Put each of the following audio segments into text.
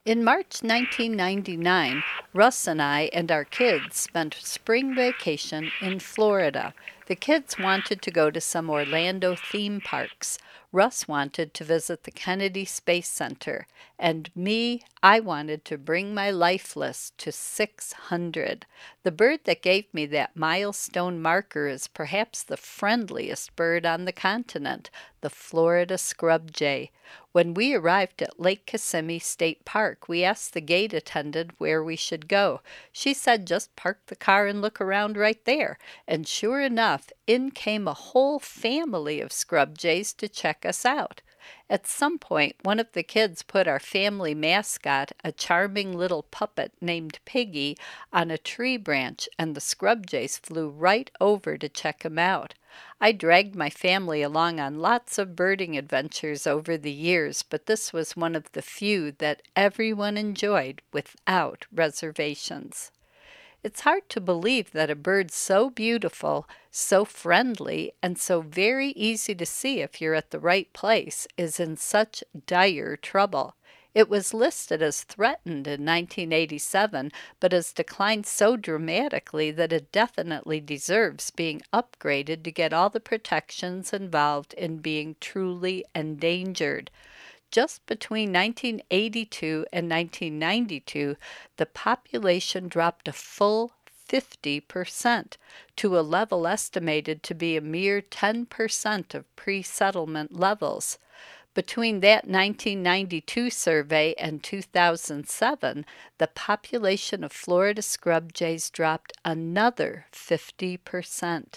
In March 1999, Russ and I and our kids spent spring vacation in Florida. The kids wanted to go to some Orlando theme parks. Russ wanted to visit the Kennedy Space Center. And me, I wanted to bring my life list to 600. The bird that gave me that milestone marker is perhaps the friendliest bird on the continent, the Florida scrub jay. When we arrived at Lake Kissimmee State Park, we asked the gate attendant where we should go. She said just park the car and look around right there. And sure enough, in came a whole family of scrub jays to check us out. At some point, one of the kids put our family mascot, a charming little puppet named Piggy, on a tree branch, and the scrub jays flew right over to check him out. I dragged my family along on lots of birding adventures over the years, but this was one of the few that everyone enjoyed without reservations. It's hard to believe that a bird so beautiful, so friendly, and so very easy to see if you're at the right place is in such dire trouble. It was listed as threatened in 1987, but has declined so dramatically that it definitely deserves being upgraded to get all the protections involved in being truly endangered. Just between 1982 and 1992, the population dropped a full 50% to a level estimated to be a mere 10% of pre-settlement levels. Between that 1992 survey and 2007, the population of Florida scrub jays dropped another 50%.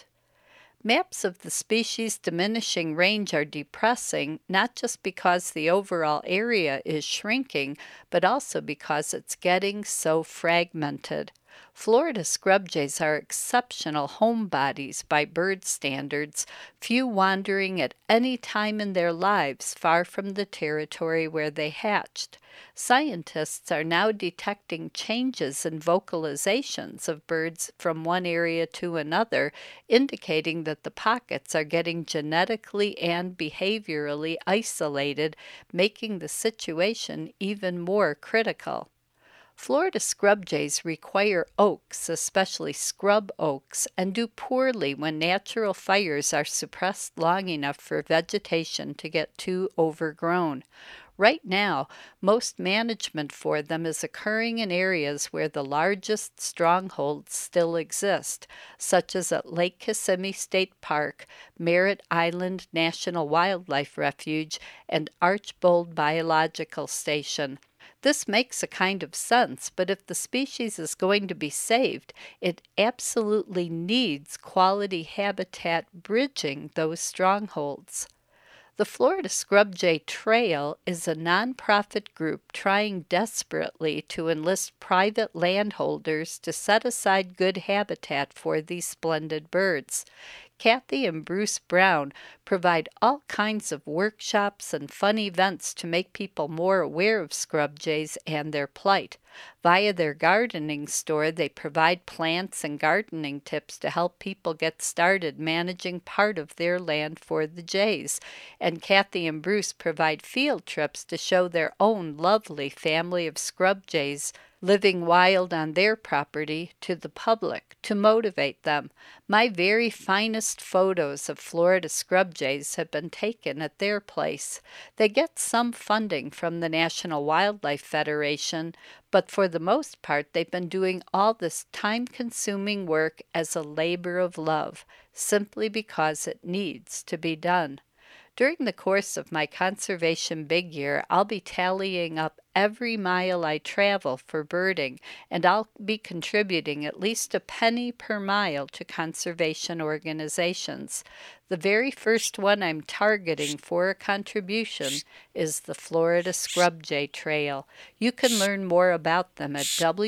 Maps of the species' diminishing range are depressing, not just because the overall area is shrinking, but also because it's getting so fragmented. Florida scrub jays are exceptional homebodies by bird standards, few wandering at any time in their lives far from the territory where they hatched. Scientists are now detecting changes in vocalizations of birds from one area to another, indicating that the pockets are getting genetically and behaviorally isolated, making the situation even more critical. Florida scrub jays require oaks, especially scrub oaks, and do poorly when natural fires are suppressed long enough for vegetation to get too overgrown. Right now, most management for them is occurring in areas where the largest strongholds still exist, such as at Lake Kissimmee State Park, Merritt Island National Wildlife Refuge, and Archbold Biological Station. This makes a kind of sense, but if the species is going to be saved, it absolutely needs quality habitat bridging those strongholds. The Florida Scrub Jay Trail is a nonprofit group trying desperately to enlist private landholders to set aside good habitat for these splendid birds. Kathy and Bruce Brown provide all kinds of workshops and fun events to make people more aware of scrub jays and their plight. Via their gardening store, they provide plants and gardening tips to help people get started managing part of their land for the jays. And Kathy and Bruce provide field trips to show their own lovely family of scrub jays living wild on their property to the public to motivate them. My very finest photos of Florida scrub jays have been taken at their place. They get some funding from the National Wildlife Federation, but for the most part they've been doing all this time-consuming work as a labor of love, simply because it needs to be done. During the course of my conservation big year, I'll be tallying up every mile I travel for birding, and I'll be contributing at least a penny per mile to conservation organizations. The very first one I'm targeting for a contribution is the Florida Scrub Jay Trail. You can learn more about them at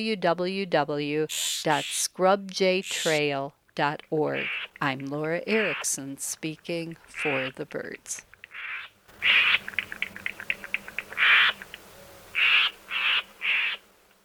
www.scrubjaytrail.org. I'm Laura Erickson speaking for the birds.